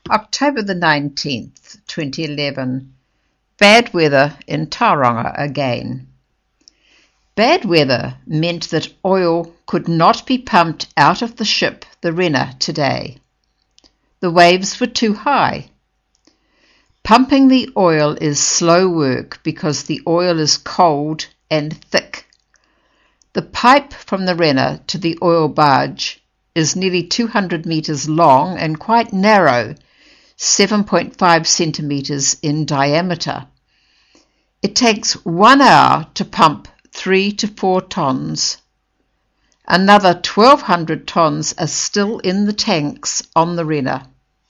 October the 19th, 2011. Bad weather in Tauranga again. Bad weather meant that oil could not be pumped out of the ship, the Renner, today. The waves were too high. Pumping the oil is slow work because the oil is cold and thick. The pipe from the Renner to the oil barge is nearly 200 metres long and quite narrow, 7.5 centimetres in diameter. It takes 1 hour to pump 3 to 4 tons. Another 1,200 tons are still in the tanks on the Renner.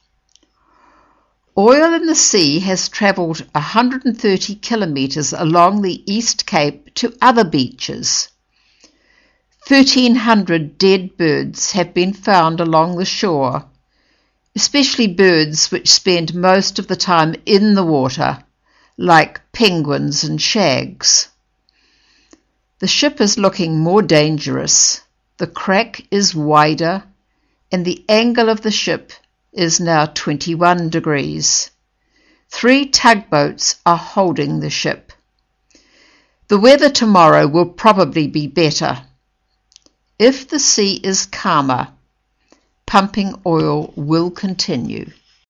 Oil in the sea has travelled 130 kilometres along the East Cape to other beaches. 1,300 dead birds have been found along the shore, especially birds which spend most of the time in the water, like penguins and shags. The ship is looking more dangerous. The crack is wider, and the angle of the ship is now 21 degrees. 3 tugboats are holding the ship. The weather tomorrow will probably be better. If the sea is calmer, pumping oil will continue.